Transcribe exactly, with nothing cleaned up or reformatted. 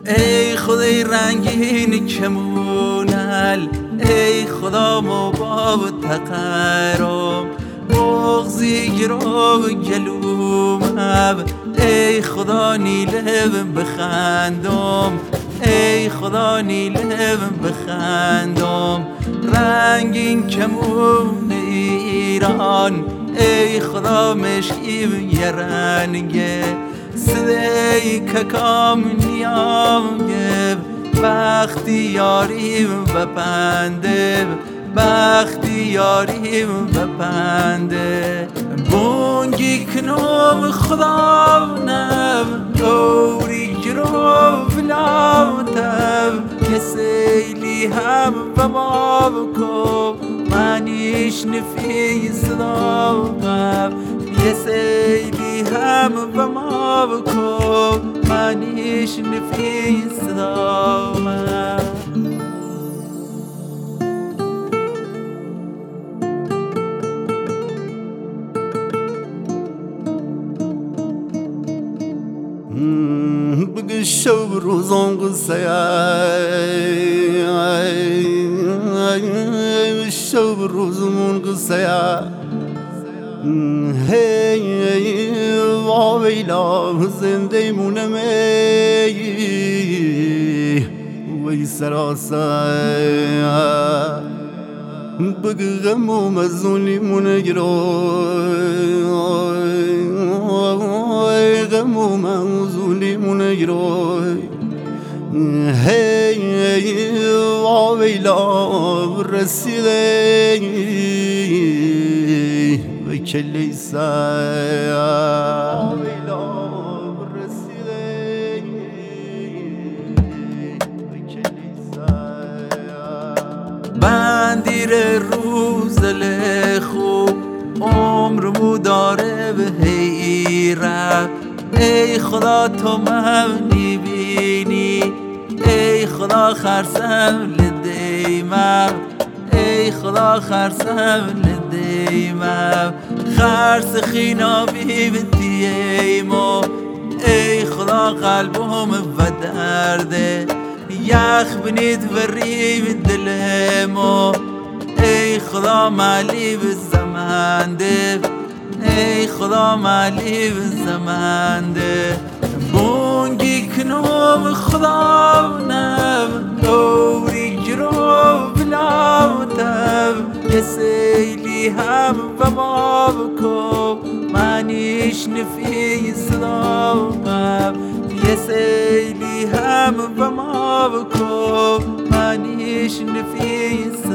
ای خدای رنگین کمونل، ای خدا مباب تقرم، بغزی گرو گلومم، ای خدا نیلم بخندم، ای خدا نیلم بخندم. رنگین کمون ایران، ای خدا مشکیم یه رنگه، صدای ککام نیامگه، بختی یاریم بپنده، بختی یاریم بپنده. بونگی کنم خدا نم، دوری کرو بلامتم، یه سیلی هم بما بکن، منیش نفی صدامم، یه سیلی هم بما بکن، منیش نفی صدامم. بگه شب روزان قصه شب روزمون قصه هی واویلا زنده مونم وی سراسا بگه غمو مزونی مونه گروی غمو مزونی مونه گروی هی واویلا رسیده و کلی سایا واویلا رسیده و کلی سایا. بندیر روز لخو عمرمو داره به حیرت، ای خدا تو من میبینی، ای خدا خرسم لدیمم، ای خدا خرسم لدیمم. خرس خینا بیبتی ایمو، ای خدا قلبم و درده، یخ بنید و ریب دلمو، ای خدا مالی به زمانده، ای خدا مالی به زمانده. بونگی کنم خدا نم، دوری گرو بلامتم، یه سیلی هم بما بکن، منیش نفی صدامم، یه سیلی هم بما بکن، منیش نفی